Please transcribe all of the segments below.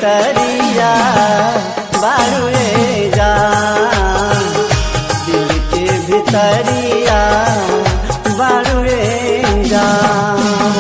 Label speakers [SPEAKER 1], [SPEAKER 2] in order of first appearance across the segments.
[SPEAKER 1] भितरिया बारुए जान, दिल के भितरिया बारुए जान।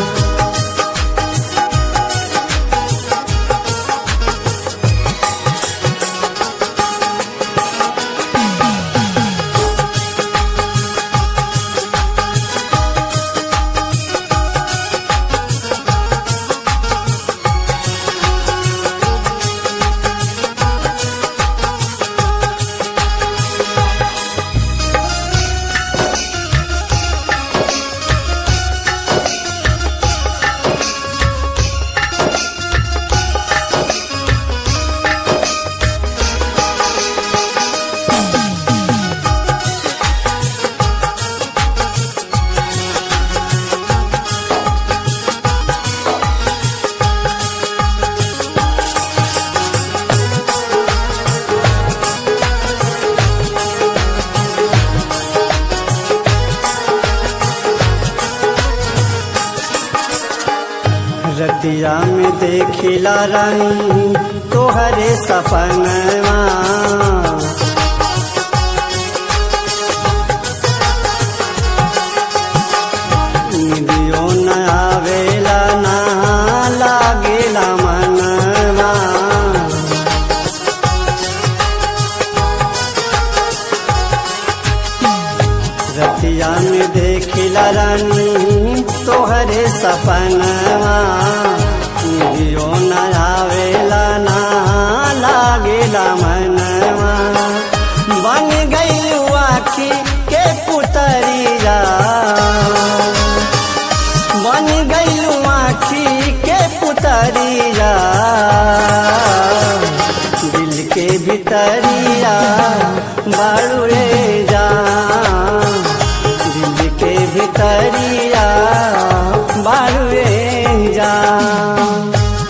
[SPEAKER 1] रतिया में देखिला रानी तोहरे सपनवा, निदियो न आवेला ना लागेला मनवा। रतिया में देखिला रानी तोहरे सपनवा, निदियो न आवेला ना लागेला मनवा। बन गई आखी के पुतरिया, बन गई आखी के पुतरिया, दिल के भितरिया बारुए जान, दिल के भितरिया बारुए जान।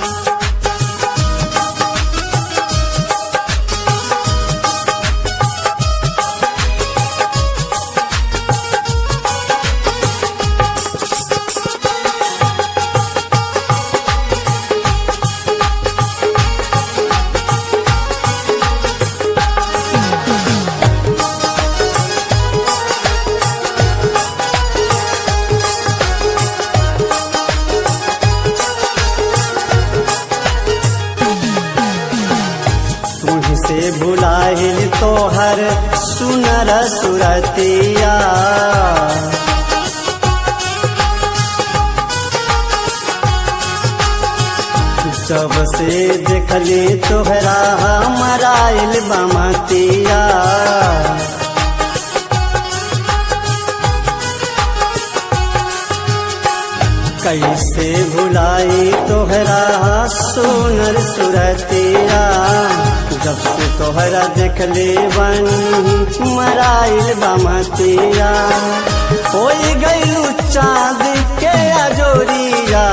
[SPEAKER 1] से भुलाइल तोहर सुनर सुरतिया, जब से देखली तोहरा मराइल बमतिया। कैसे भुलाई तोहरा सुनर सुरतिया, जब से तोहरा देखले बन मराइल बमतिया। होई गइलू चाँद के अजोरिया,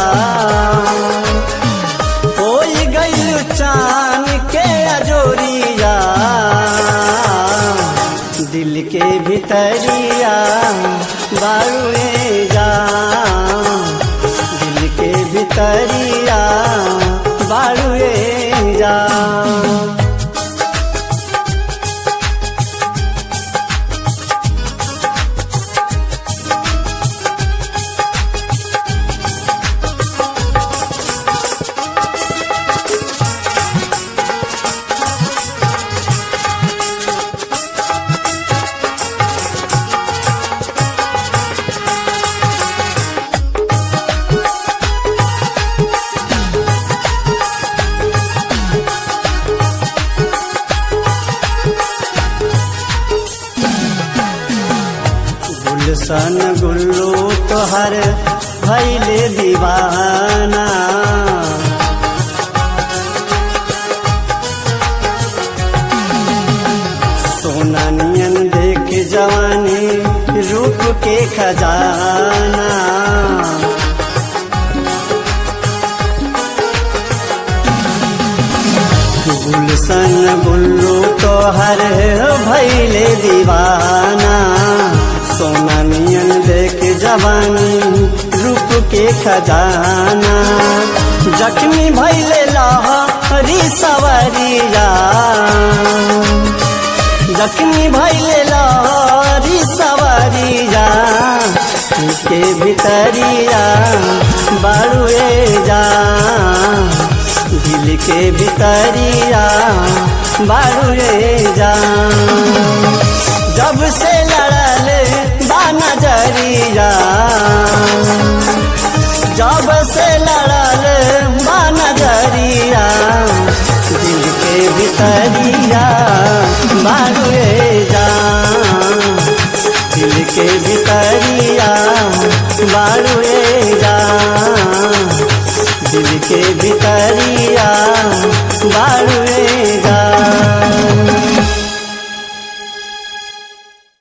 [SPEAKER 1] होई गइलू चाँद के अजोरिया, दिल के भितरिया बारुए जान, दिल के भितरिया बारुए जान। गुलशन गुल्लू तोहर भइले दीवाना, सोना नियन देख जवानी रूप के खजाना। गुलशन गुल्लू तोहर भइले दीवाना, सोना नियन देख जवानी रूप के खजाना। जख्मी भइले लहा सवरिया जख्मी भैले लहरी सवरिया के भितरिया बारुए जा दिल के भितरिया बारुए जा जब से लड़ल बा नजरिया जब से लड़ल बा नजरिया दिल के भितरिया बारुए जा दिल के भितरिया बारुए जा दिल के भितरिया बारुए